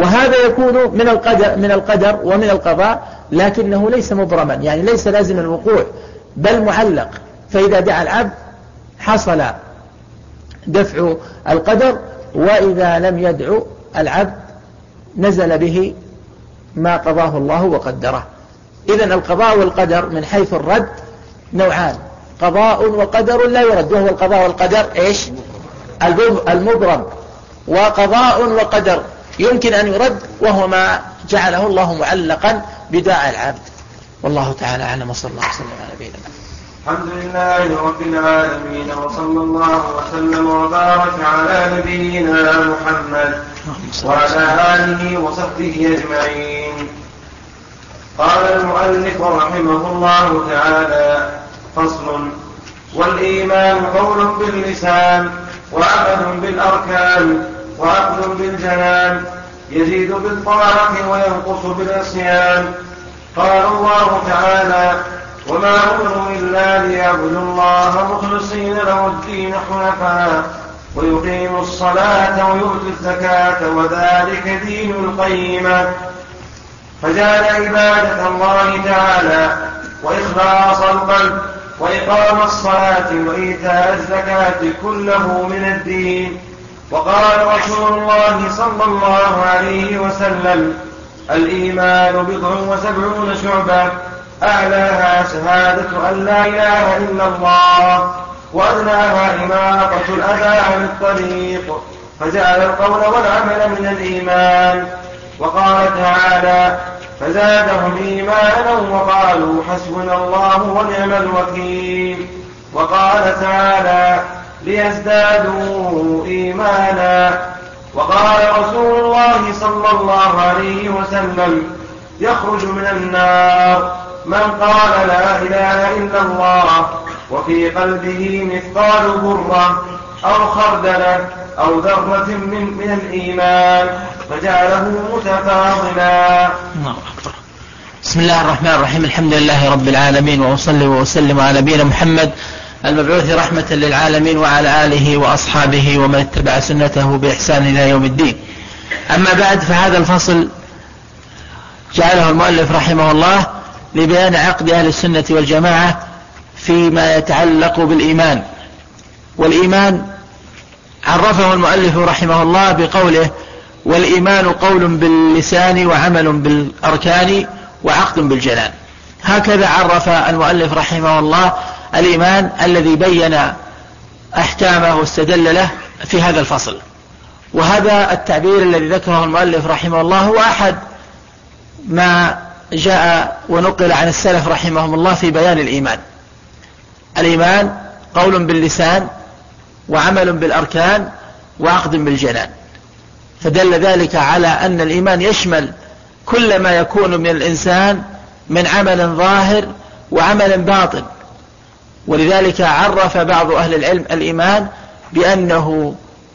وهذا يكون من القدر ومن القضاء، لكنه ليس مبرما، يعني ليس لازم الوقوع بل معلق. فإذا دعا العبد حصل دفع القدر، وإذا لم يدعو العبد نزل به ما قضاه الله وقدره. إذن القضاء والقدر من حيث الرد نوعان: قضاء وقدر لا يرد، وهو القضاء والقدر إيش؟ المبرم، وقضاء وقدر يمكن أن يرد، وهو ما جعله الله معلقا بدعاء العبد. والله تعالى أعلم، وصلى الله وسلم على نبينا. الحمد لله رب العالمين، وصلى الله وسلم وبارك على نبينا محمد وعلى آله وصحبه أجمعين. قال المؤلف رحمه الله تعالى: فصل. والإيمان قول باللسان وعمل بالأركان وعقل بالجنان، يزيد بالطاعة وينقص بالعصيان. قال الله تعالى: وما أمروا إلا ليعبدوا الله مخلصين له الدين حنفاء ويقيموا الصلاة ويؤتوا الزكاة وذلك دين القيمة. فجعل عبادة الله تعالى وإخلاص القلب وإقام الصلاة وإيتاء الزكاة كله من الدين. وقال رسول الله صلى الله عليه وسلم: الإيمان 70 شعبة، أعلاها شهادة أن لا إله إلا الله، وأدناها إماطة الأذى عن الطريق. فجعل القول والعمل من الإيمان. وقال تعالى: فزادهم إيمانا وقالوا حسبنا الله ونعم الوكيل. وقال تعالى: ليزدادوا إيمانا. وقال رسول الله صلى الله عليه وسلم: يخرج من النار من قال لا إله إلا الله وفي قلبه مثقال ذرة أو خردلة أو ذرة من الإيمان، فجعله متفاضلا. بسم الله الرحمن الرحيم. الحمد لله رب العالمين، وأصلي وأسلم على نبينا محمد المبعوث رحمة للعالمين، وعلى آله وأصحابه ومن اتبع سنته بإحسان إلى يوم الدين. أما بعد، فهذا الفصل جعله المؤلف رحمه الله لبيان عقد أهل السنة والجماعة فيما يتعلق بالإيمان. والإيمان عرفه المؤلف رحمه الله بقوله: والإيمان قول باللسان وعمل بالأركان وعقد بالجنان. هكذا عرف المؤلف رحمه الله الإيمان الذي بين أحكامه واستدل له في هذا الفصل. وهذا التعبير الذي ذكره المؤلف رحمه الله هو أحد ما جاء ونقل عن السلف رحمهم الله في بيان الإيمان. الإيمان قول باللسان وعمل بالأركان وعقد بالجنان، فدل ذلك على أن الإيمان يشمل كل ما يكون من الإنسان من عمل ظاهر وعمل باطن. ولذلك عرف بعض أهل العلم الإيمان بأنه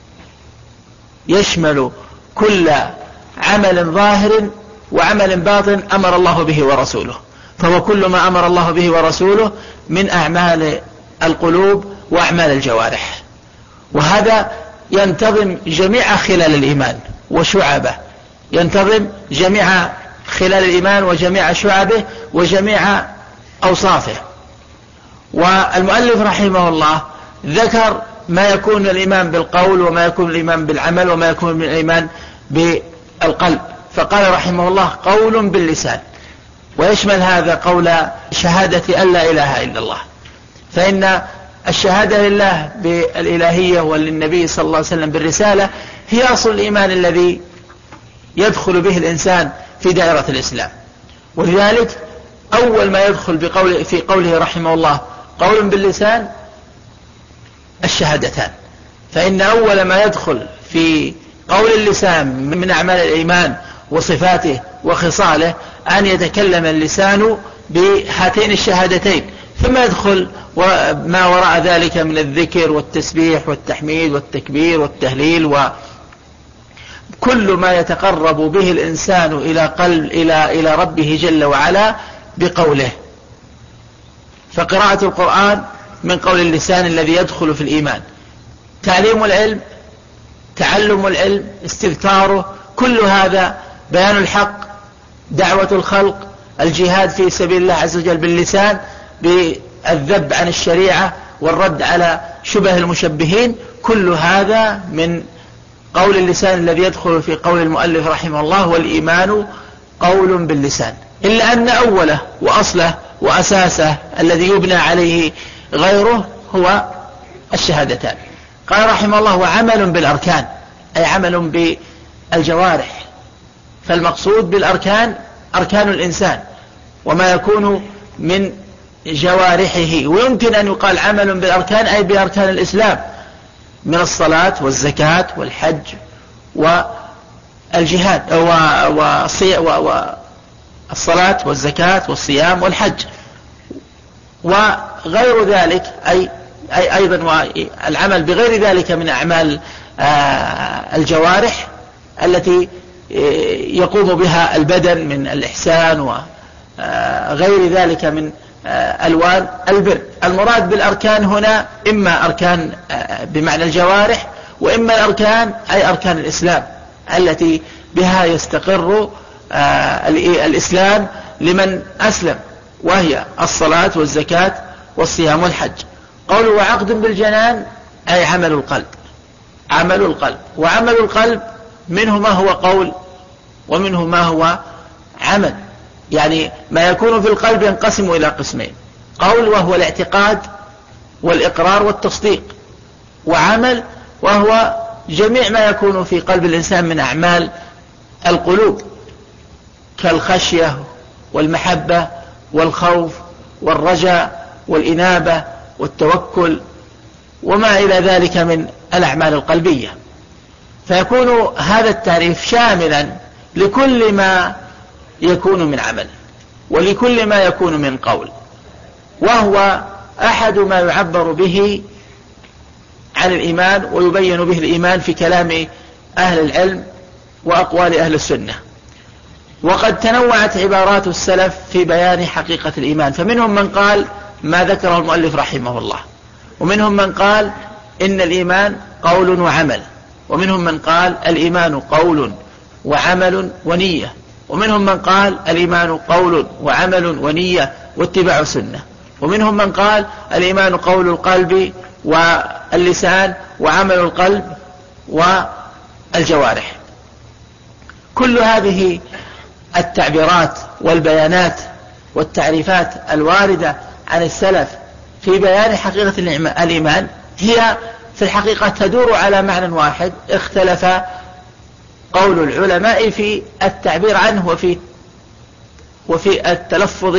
يشمل كل عمل ظاهر وعمل باطن أمر الله به ورسوله، فهو كل ما أمر الله به ورسوله من أعمال القلوب وأعمال الجوارح. وهذا ينتظم جميع خلال الإيمان وشعبه، ينتظم جميع خلال الإيمان وجميع شعبه وجميع أوصافه. والمؤلف رحمه الله ذكر ما يكون من الإيمان بالقول، وما يكون من الإيمان بالعمل، وما يكون من الإيمان بالقلب. فقال رحمه الله: قول باللسان، ويشمل هذا قول شهادة أن لا إله إلا الله، فإن الشهادة لله بالإلهية وللنبي صلى الله عليه وسلم بالرسالة هي أصل الإيمان الذي يدخل به الإنسان في دائرة الإسلام. ولذلك أول ما يدخل في قوله رحمه الله قول باللسان الشهادتان، فإن أول ما يدخل في قول اللسان من أعمال الإيمان وصفاته وخصاله أن يتكلم اللسان بهاتين الشهادتين، ثم يدخل ما وراء ذلك من الذكر والتسبيح والتحميد والتكبير والتهليل وكل ما يتقرب به الإنسان إلى ربه جل وعلا بقوله. فقراءة القرآن من قول اللسان الذي يدخل في الإيمان، تعليم العلم، تعلم العلم، استذكاره كل هذا بيان الحق، دعوة الخلق، الجهاد في سبيل الله عز وجل باللسان بالذب عن الشريعة والرد على شبه المشبهين، كل هذا من قول اللسان الذي يدخل في قول المؤلف رحمه الله: والإيمان قول باللسان. إلا أن أوله وأصله وأساسه الذي يبنى عليه غيره هو الشهادتان. قال رحمه الله: وعمل بالأركان، أي عمل بالجوارح. فالمقصود بالأركان أركان الإنسان وما يكون من جوارحه. ويمكن أن يقال عمل بالأركان أي بأركان الإسلام من الصلاة والزكاة والحج والجهاد والصلاة والزكاة والصيام والحج وغير ذلك، أي أيضا العمل بغير ذلك من أعمال الجوارح التي يقوم بها البدن من الإحسان وغير ذلك من ألوان البر. المراد بالأركان هنا إما أركان بمعنى الجوارح، وإما الأركان أي أركان الإسلام التي بها يستقر الإسلام لمن أسلم، وهي الصلاة والزكاة والصيام والحج. قوله: وعقد بالجنان، أي عمل القلب. عمل القلب، وعمل القلب منه ما هو قول ومنه ما هو عمل. يعني ما يكون في القلب ينقسم إلى قسمين: قول وهو الاعتقاد والإقرار والتصديق، وعمل وهو جميع ما يكون في قلب الإنسان من أعمال القلوب كالخشية والمحبة والخوف والرجاء والإنابة والتوكل وما إلى ذلك من الأعمال القلبية. فيكون هذا التعريف شاملا لكل ما يكون من عمل ولكل ما يكون من قول، وهو أحد ما يعبر به عن الإيمان ويبين به الإيمان في كلام أهل العلم وأقوال أهل السنة. وقد تنوعت عبارات السلف في بيان حقيقة الإيمان، فمنهم من قال ما ذكره المؤلف رحمه الله، ومنهم من قال إن الإيمان قول وعمل، ومنهم من قال الإيمان قول وعمل ونية، ومنهم من قال الإيمان قول وعمل ونية واتباع سنة، ومنهم من قال الإيمان قول القلب واللسان وعمل القلب والجوارح. كل هذه التعبيرات والبيانات والتعريفات الواردة عن السلف في بيان حقيقة الإيمان هي في الحقيقة تدور على معنى واحد اختلف قول العلماء في التعبير عنه وفي التلفظ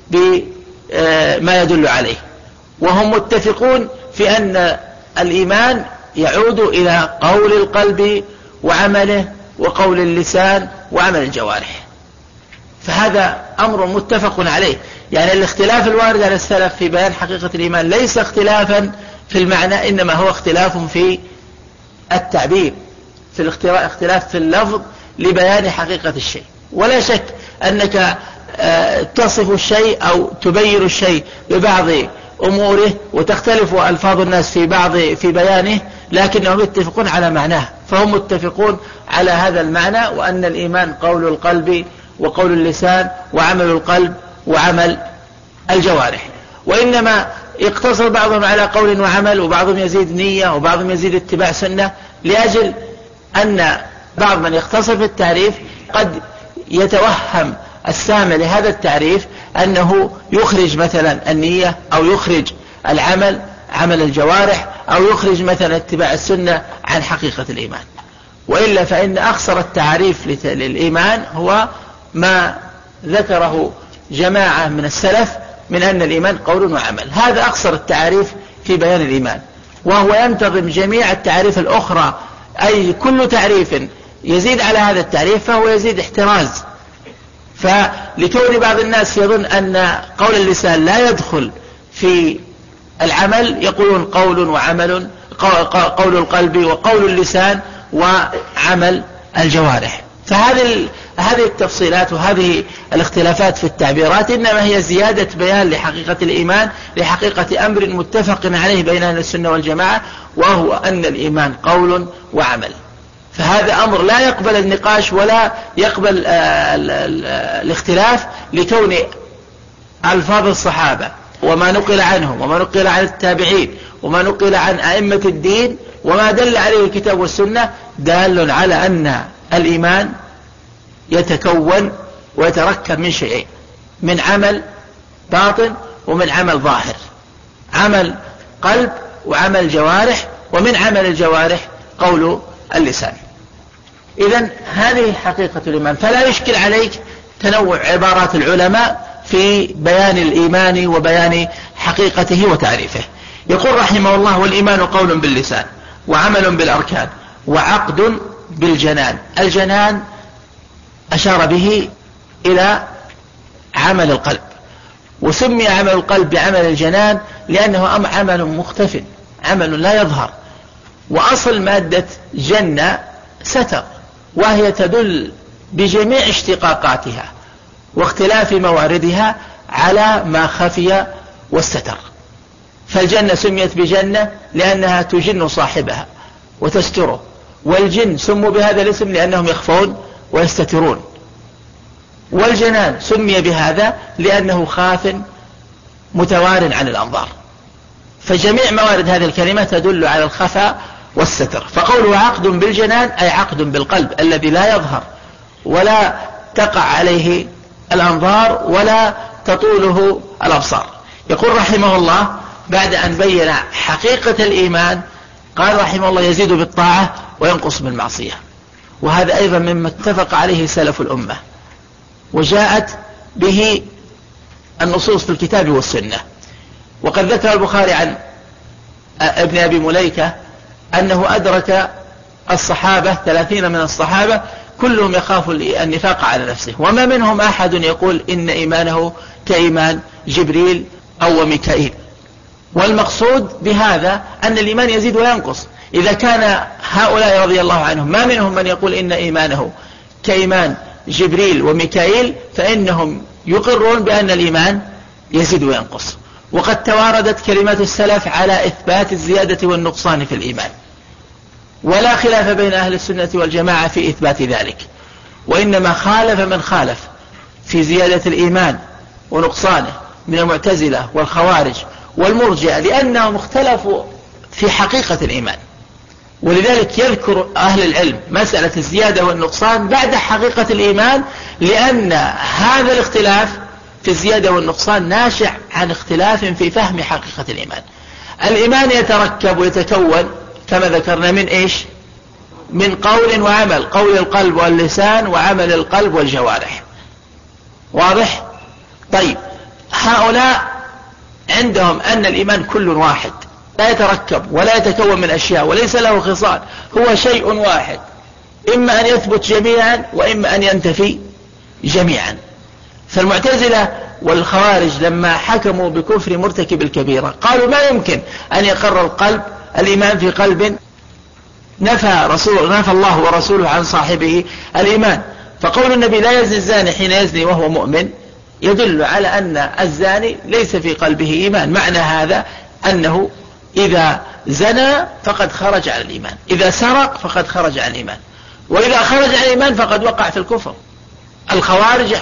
بما يدل عليه، وهم متفقون في أن الإيمان يعود إلى قول القلب وعمله وقول اللسان وعمل الجوارح. فهذا أمر متفق عليه. يعني الاختلاف الوارد على السلف في بيان حقيقة الإيمان ليس اختلافا في المعنى، إنما هو اختلاف في التعبير، في اختلاف في اللفظ لبيان حقيقة الشيء. ولا شك أنك تصف الشيء أو تبين الشيء ببعض أموره وتختلف ألفاظ الناس في بيانه، لكنهم يتفقون على معناه. فهم متفقون على هذا المعنى، وأن الإيمان قول القلب وقول اللسان وعمل القلب وعمل الجوارح. وإنما يقتصر بعضهم على قول وعمل، وبعضهم يزيد نية، وبعضهم يزيد اتباع سنة، لأجل أن بعض من يختصر في التعريف قد يتوهم السامع لهذا التعريف أنه يخرج مثلا النية أو يخرج العمل عمل الجوارح أو يخرج مثلا اتباع السنة عن حقيقة الإيمان. وإلا فإن أخصر التعريف للإيمان هو ما ذكره جماعة من السلف من أن الإيمان قول وعمل. هذا أقصر التعريف في بيان الإيمان، وهو ينتظم جميع التعريف الأخرى. أي كل تعريف يزيد على هذا التعريف فهو يزيد احتراز. فلكون بعض الناس يظن أن قول اللسان لا يدخل في العمل، يقولون قول وعمل، قول القلب وقول اللسان وعمل الجوارح. فهذه التفصيلات وهذه الاختلافات في التعبيرات إنما هي زيادة بيان لحقيقة الإيمان، لحقيقة أمر متفق عليه بين أهل السنة والجماعة، وهو أن الإيمان قول وعمل. فهذا أمر لا يقبل النقاش ولا يقبل الاختلاف، لكون ألفاظ الصحابة وما نقل عنهم وما نقل عن التابعين وما نقل عن أئمة الدين وما دل عليه الكتاب والسنة دال على أن الإيمان يتكون ويتركب من شيئين: من عمل باطن ومن عمل ظاهر، عمل قلب وعمل جوارح، ومن عمل الجوارح قول اللسان. إذن هذه حقيقة الإيمان، فلا يشكل عليك تنوع عبارات العلماء في بيان الإيمان وبيان حقيقته وتعريفه. يقول رحمه الله: والإيمان قول باللسان وعمل بالأركان وعقد بالجنان. الجنان أشار به إلى عمل القلب، وسمي عمل القلب بعمل الجنان لأنه عمل مختفٍ، عمل لا يظهر. وأصل مادة جنة ستر، وهي تدل بجميع اشتقاقاتها واختلاف مواردها على ما خفي واستتر. فالجنة سميت بجنة لأنها تجن صاحبها وتستره، والجن سموا بهذا الاسم لأنهم يخفون ويستترون. والجنان سمي بهذا لأنه خاف متوار عن الأنظار. فجميع موارد هذه الكلمة تدل على الخفاء والستر. فقوله عقد بالجنان أي عقد بالقلب الذي لا يظهر ولا تقع عليه الأنظار ولا تطوله الأبصار. يقول رحمه الله بعد أن بين حقيقة الإيمان قال رحمه الله: يزيد بالطاعة وينقص بالمعصية. وهذا أيضا مما اتفق عليه سلف الأمة، وجاءت به النصوص في الكتاب والسنة. وقد ذكر البخاري عن ابن أبي مليكة أنه أدرك الصحابة 30 من الصحابة كلهم يخاف النفاق على نفسه، وما منهم أحد يقول إن إيمانه كإيمان جبريل أو ميكائيل. والمقصود بهذا أن الإيمان يزيد وينقص. إذا كان هؤلاء رضي الله عنهم ما منهم من يقول إن إيمانه كإيمان جبريل وميكائيل، فإنهم يقرون بأن الإيمان يزيد وينقص. وقد تواردت كلمات السلف على إثبات الزيادة والنقصان في الإيمان، ولا خلاف بين أهل السنة والجماعة في إثبات ذلك، وإنما خالف من خالف في زيادة الإيمان ونقصانه من المعتزلة والخوارج والمرجئة، لأنهم اختلفوا في حقيقة الإيمان. ولذلك يذكر أهل العلم مسألة الزيادة والنقصان بعد حقيقة الإيمان، لأن هذا الاختلاف في الزيادة والنقصان ناشئ عن اختلاف في فهم حقيقة الإيمان. الإيمان يتركب ويتكون كما ذكرنا من إيش؟ من قول وعمل، قول القلب واللسان وعمل القلب والجوارح. واضح؟ طيب، هؤلاء عندهم أن الإيمان كل واحد لا يتركب ولا يتكون من أشياء وليس له خصال، هو شيء واحد، إما أن يثبت جميعا وإما أن ينتفي جميعا. فالمعتزلة والخوارج لما حكموا بكفر مرتكب الكبيرة قالوا ما يمكن أن يقر القلب الإيمان في قلب نفى الله ورسوله عن صاحبه الإيمان. فقول النبي لا يزني الزاني حين يزني وهو مؤمن يدل على أن الزاني ليس في قلبه إيمان. معنى هذا أنه إذا زنى فقد خرج عن الإيمان، إذا سرق فقد خرج عن الإيمان، وإذا خرج عن الإيمان فقد وقع في الكفر. الخوارج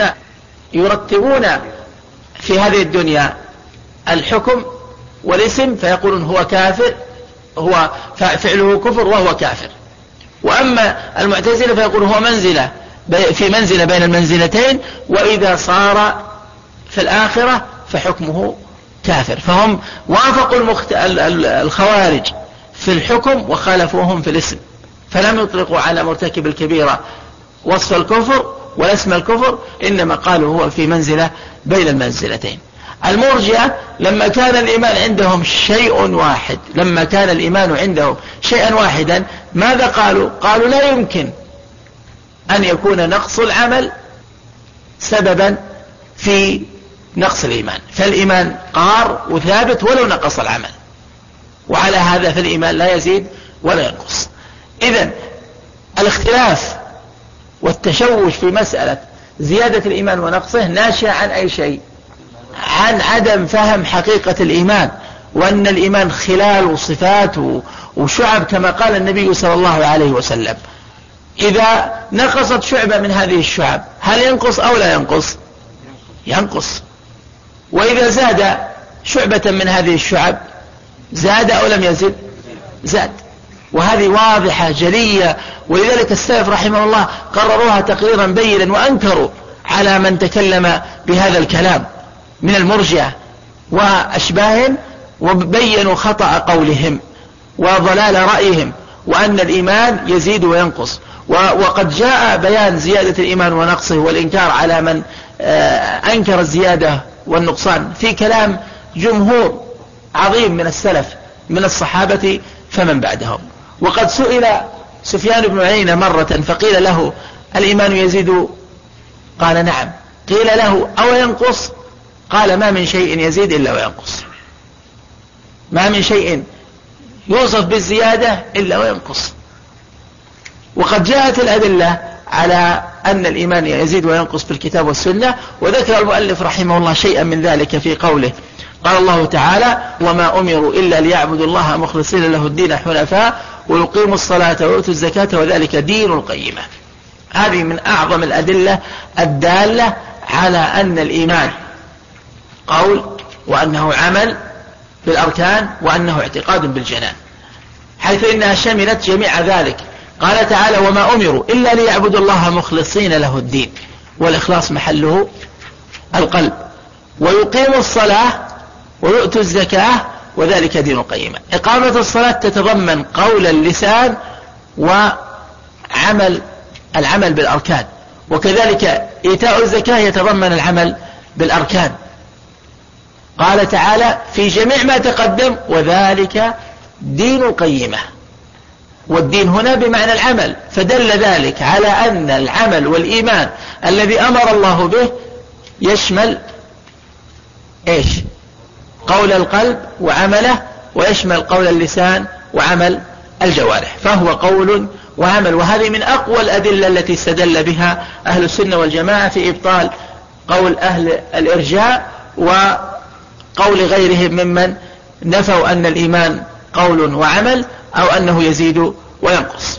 يرتبون في هذه الدنيا الحكم والاسم فيقولون هو كافر، هو فعله كفر وهو كافر. وأما المعتزلة فيقول هو في منزلة بين المنزلتين، وإذا صار في الآخرة فحكمه كافر. فهم وافقوا الخوارج في الحكم وخالفوهم في الاسم، فلم يطلقوا على مرتكب الكبيرة وصف الكفر ولا اسم الكفر، إنما قالوا هو في منزلة بين المنزلتين. المرجئة لما كان الإيمان عندهم شيء واحد، لما كان الإيمان عندهم شيئا واحدا، ماذا قالوا؟ قالوا لا يمكن أن يكون نقص العمل سببا في نقص الإيمان، فالإيمان قار وثابت ولو نقص العمل، وعلى هذا فالإيمان لا يزيد ولا ينقص. إذن الاختلاف والتشوش في مسألة زيادة الإيمان ونقصه ناشئ عن أي شيء؟ عن عدم فهم حقيقة الإيمان وأن الإيمان خلال وصفات وشعب كما قال النبي صلى الله عليه وسلم. إذا نقصت شعبة من هذه الشعب هل ينقص أو لا ينقص؟ ينقص. وإذا زاد شعبة من هذه الشعب زاد أو لم يزد؟ زاد. وهذه واضحة جلية، ولذلك السلف رحمه الله قرروها تقريرا بينا وأنكروا على من تكلم بهذا الكلام من المرجئة وأشباههم، وبينوا خطأ قولهم وضلال رأيهم، وأن الإيمان يزيد وينقص. وقد جاء بيان زيادة الإيمان ونقصه والإنكار على من أنكر الزيادة والنقصان في كلام جمهور عظيم من السلف من الصحابة فمن بعدهم. وقد سئل سفيان بن عيينة مرة فقيل له الإيمان يزيد؟ قال نعم. قيل له أو ينقص؟ قال ما من شيء يزيد إلا وينقص، ما من شيء يوصف بالزيادة إلا وينقص. وقد جاءت الأدلة على أن الإيمان يزيد وينقص في الكتاب والسنة، وذكر المؤلف رحمه الله شيئا من ذلك في قوله قال الله تعالى وما أمروا إلا ليعبدوا الله مخلصين له الدين حنفاء ويقيموا الصلاة ويؤتوا الزكاة وذلك دين القيمة. هذه من أعظم الأدلة الدالة على أن الإيمان قول، وأنه عمل بالأركان، وأنه اعتقاد بالجنان، حيث إنها شملت جميع ذلك. قال تعالى وما أمروا إلا ليعبدوا الله مخلصين له الدين، والإخلاص محله القلب، ويقيموا الصلاة ويؤتوا الزكاة وذلك دين القيمة. إقامة الصلاة تتضمن قول اللسان وعمل العمل بالأركان، وكذلك إيتاء الزكاة يتضمن العمل بالأركان. قال تعالى في جميع ما تقدم وذلك دين القيمة، والدين هنا بمعنى العمل، فدل ذلك على أن العمل والإيمان الذي أمر الله به يشمل إيش؟ قول القلب وعمله، ويشمل قول اللسان وعمل الجوارح، فهو قول وعمل. وهذه من أقوى الأدلة التي استدل بها أهل السنة والجماعة في إبطال قول أهل الإرجاء وقول غيرهم ممن نفوا أن الإيمان قول وعمل أو أنه يزيد وينقص.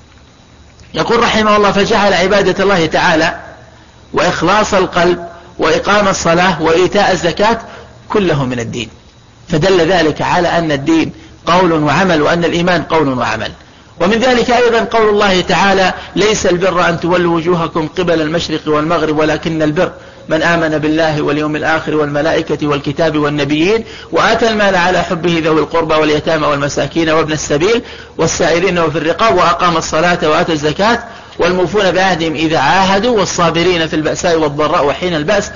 يقول رحمه الله فجعل عبادة الله تعالى وإخلاص القلب وإقام الصلاة وإيتاء الزكاة كله من الدين، فدل ذلك على أن الدين قول وعمل، وأن الإيمان قول وعمل. ومن ذلك أيضا قول الله تعالى ليس البر أن تولوا وجوهكم قبل المشرق والمغرب ولكن البر من آمن بالله واليوم الآخر والملائكة والكتاب والنبيين وآتى المال على حبه ذوي القربى واليتامى والمساكين وابن السبيل والسائلين وفي الرقاب وأقام الصلاة وآتى الزكاة والموفون بعهدهم إذا عاهدوا والصابرين في البأساء والضراء وحين البأس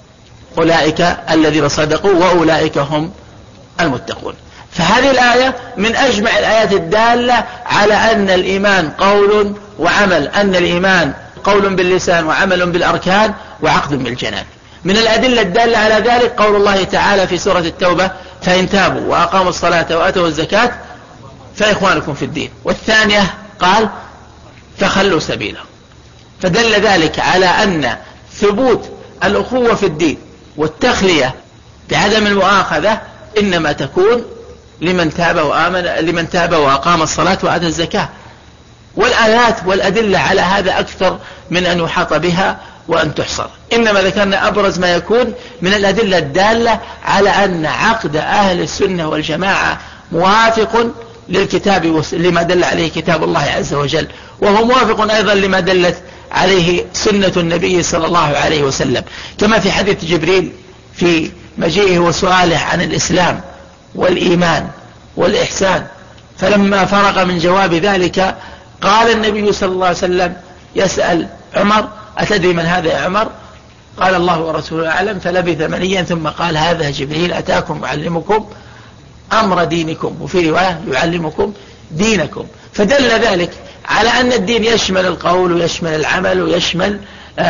أولئك الذين صدقوا وأولئك هم المتقون. فهذه الآية من أجمع الآيات الدالة على أن الإيمان قول وعمل، أن الإيمان قول باللسان وعمل بالأركان وعقد بالجنان. من الأدلة الدالة على ذلك قول الله تعالى في سورة التوبة فإن تابوا وأقاموا الصلاة وآتوا الزكاة فإخوانكم في الدين. والثانية قال فخلوا سبيله، فدل ذلك على أن ثبوت الأخوة في الدين والتخلية بعدم المؤاخذة إنما تكون لمن تاب وآمن، لمن تاب وأقام الصلاة وآتى الزكاة. والآيات والأدلة على هذا أكثر من أن يحاط بها وأن تحصر، إنما ذكرنا أبرز ما يكون من الأدلة الدالة على أن عقد أهل السنة والجماعة موافق للكتاب لما دل عليه كتاب الله عز وجل، وهو موافق أيضا لما دلت عليه سنة النبي صلى الله عليه وسلم، كما في حديث جبريل في مجيئه وسؤاله عن الإسلام والإيمان والإحسان، فلما فرغ من جواب ذلك قال النبي صلى الله عليه وسلم يسأل عمر أتدري من هذا يا عمر؟ قال الله ورسوله أعلم، فلبث مليا ثم قال هذا جبريل أتاكم يعلمكم أمر دينكم، وفي رواية يعلمكم دينكم. فدل ذلك على أن الدين يشمل القول ويشمل العمل ويشمل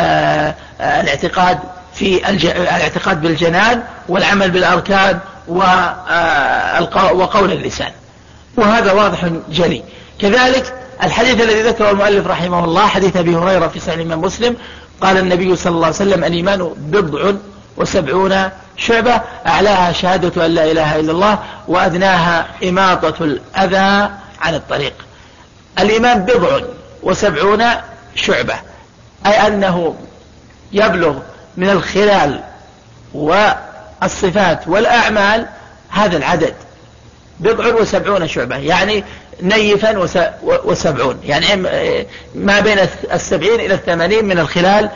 الاعتقاد في الاعتقاد بالجنان والعمل بالأركان وقول اللسان، وهذا واضح جلي. كذلك الحديث الذي ذكره المؤلف رحمه الله حديث أبي هريرة في صحيح الإمام مسلم قال النبي صلى الله عليه وسلم الإيمان 19 وسبعون شعبة، أعلاها شهادة أن لا إله إلا الله، وأدناها إماطة الأذى عن الطريق. الإيمان 70 شعبة، أي أنه يبلغ من الخلال والصفات والأعمال هذا العدد 70 شعبة، يعني نيفا 70، يعني ما بين 70 إلى 80 من الخلال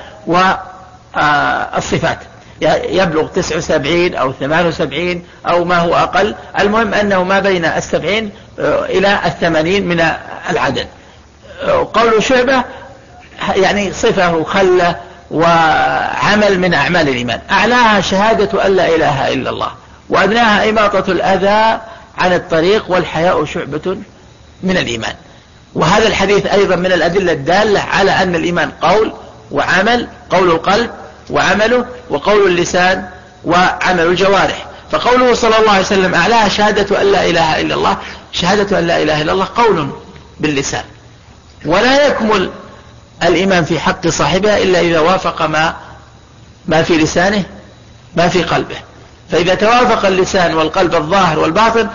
والصفات، يبلغ 79 أو 78 أو ما هو أقل، المهم أنه ما بين 70 إلى 80 من العدد. قول شعبة يعني صفة وخلة وعمل من أعمال الإيمان، أعلاها شهادة أن لا إله إلا الله، وأدناها إماطة الأذى عن الطريق، والحياء شعبة من الإيمان. وهذا الحديث أيضا من الأدلة الدالة على أن الإيمان قول وعمل، قول القلب وعمله، وقول اللسان وعمل الجوارح. فقوله صلى الله عليه وسلم أعلاها شهادة أن لا إله إلا الله، شهادة أن لا إله إلا الله قول باللسان، ولا يكمل الإيمان في حق صاحبها إلا إذا وافق ما في لسانه ما في قلبه. فإذا توافق اللسان والقلب الظاهر والباطن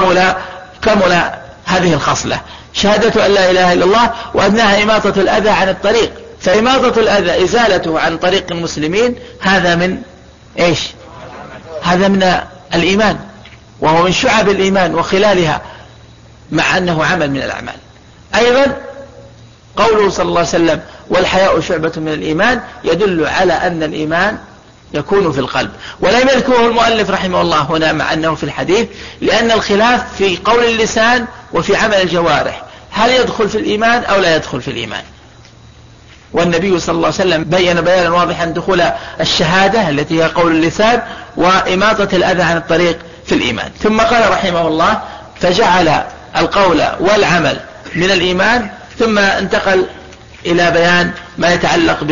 كمل هذه الخصلة، شهادة أن لا إله إلا الله، وأدناها إماطة الأذى عن الطريق. فإماطة الأذى إزالته عن طريق المسلمين، هذا من إيش؟ هذا من الإيمان، وهو من شعب الإيمان وخلالها، مع أنه عمل من الأعمال. أيضا قوله صلى الله عليه وسلم والحياء شعبة من الإيمان يدل على أن الإيمان يكون في القلب، ولم يذكره المؤلف رحمه الله هنا مع أنه في الحديث، لأن الخلاف في قول اللسان وفي عمل الجوارح، هل يدخل في الإيمان أو لا يدخل في الإيمان. والنبي صلى الله عليه وسلم بيّن بيانا واضحا دخول الشهادة التي هي قول اللسان وإماطة الأذى عن الطريق في الإيمان. ثم قال رحمه الله فجعل القول والعمل من الإيمان، ثم انتقل إلى بيان ما يتعلق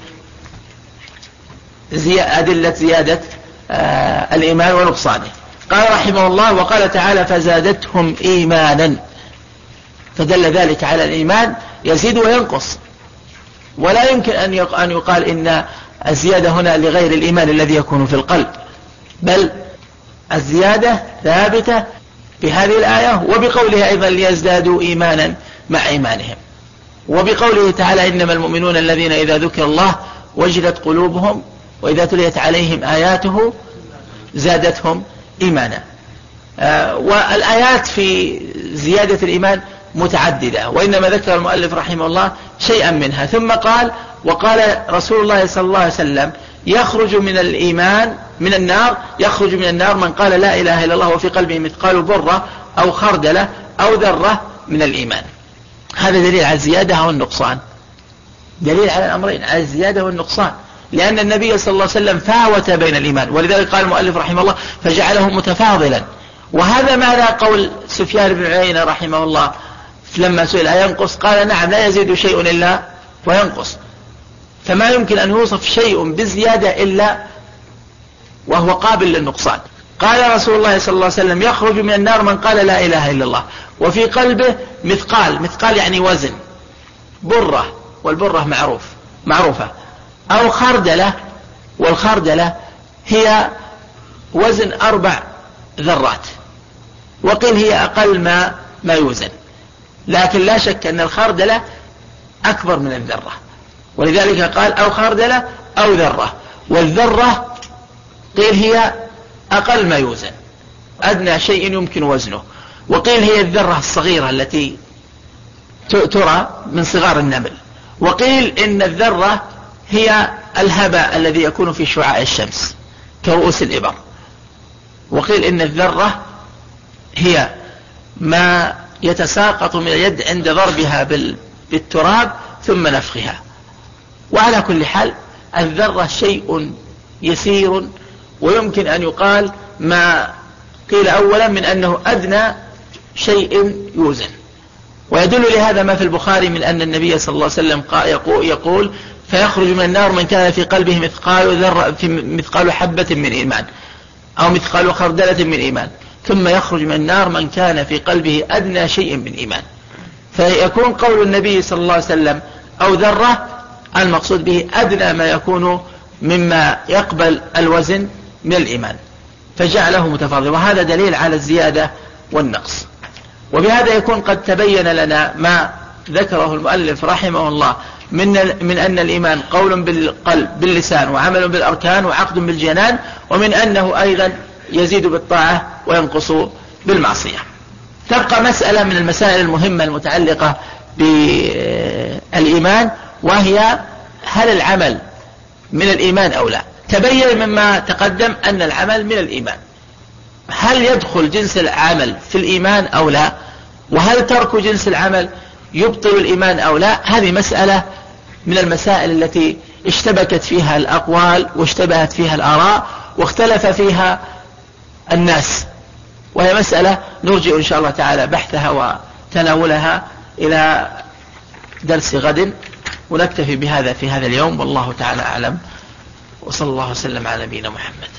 بأدلة زيادة الإيمان ونقصانه. قال رحمه الله وقال تعالى فزادتهم إيمانا، فدل ذلك على الإيمان يزيد وينقص، ولا يمكن أن يقال إن الزيادة هنا لغير الإيمان الذي يكون في القلب، بل الزيادة ثابتة بهذه الآية، وبقولها أيضا ليزدادوا إيمانا مع إيمانهم، وبقوله تعالى إنما المؤمنون الذين إذا ذكر الله وجلت قلوبهم وإذا تليت عليهم آياته زادتهم إيمانا. والآيات في زيادة الإيمان متعددة، وإنما ذكر المؤلف رحمه الله شيئا منها. ثم قال وقال رسول الله صلى الله عليه وسلم يخرج من الإيمان من النار، يخرج من النار من قال لا إله إلا الله وفي قلبه مثقال ذرة أو خردلة أو ذرة من الإيمان. هذا دليل على الزيادة والنقصان، دليل على الأمرين، على الزيادة والنقصان، لأن النبي صلى الله عليه وسلم فاوت بين الإيمان، ولذلك قال المؤلف رحمه الله فجعله متفاضلا. وهذا معنى قول سفيان بن عيينة رحمه الله لما سئل أينقص قال نعم لا يزيد شيء إلا وينقص، فما يمكن أن يوصف شيء بالزيادة إلا وهو قابل للنقصان. قال رسول الله صلى الله عليه وسلم يخرج من النار من قال لا إله إلا الله وفي قلبه مثقال يعني وزن برة، والبرة معروفة، أو خردلة، والخردلة هي وزن 4 ذرات، وقيل هي أقل ما يوزن، لكن لا شك أن الخردلة أكبر من الذرة، ولذلك قال أو خردلة أو ذرة، والذرة قيل هي أقل ما يوزن، أدنى شيء يمكن وزنه، وقيل هي الذرة الصغيرة التي ترى من صغار النمل، وقيل إن الذرة هي الهباء الذي يكون في شعاع الشمس كرؤوس الإبر، وقيل إن الذرة هي ما يتساقط من اليد عند ضربها بالتراب ثم نفخها. وعلى كل حال الذرة شيء يسير، ويمكن أن يقال ما قيل أولا من أنه أدنى شيء يوزن. ويدل لهذا ما في البخاري من أن النبي صلى الله عليه وسلم يقول فيخرج من النار من كان في قلبه مثقال حبة من إيمان أو مثقال خردلة من إيمان، ثم يخرج من النار من كان في قلبه أدنى شيء من إيمان. فيكون قول النبي صلى الله عليه وسلم أو ذرة المقصود به أدنى ما يكون مما يقبل الوزن من الإيمان فجعله متفاضل، وهذا دليل على الزيادة والنقص. وبهذا يكون قد تبين لنا ما ذكره المؤلف رحمه الله من أن الإيمان قول بالقلب باللسان وعمل بالأركان وعقد بالجنان، ومن أنه أيضا يزيد بالطاعة وينقص بالمعصية. تبقى مسألة من المسائل المهمة المتعلقة بالإيمان، وهي هل العمل من الإيمان أو لا؟ تبين مما تقدم أن العمل من الإيمان. هل يدخل جنس العمل في الإيمان أو لا؟ وهل ترك جنس العمل يبطل الإيمان أو لا؟ هذه مسألة من المسائل التي اشتبكت فيها الأقوال واشتبهت فيها الآراء واختلف فيها الناس، وهي مسألة نرجع إن شاء الله تعالى بحثها وتناولها إلى درس غد، ونكتفي بهذا في هذا اليوم، والله تعالى أعلم، وصلى الله وسلم على نبينا محمد.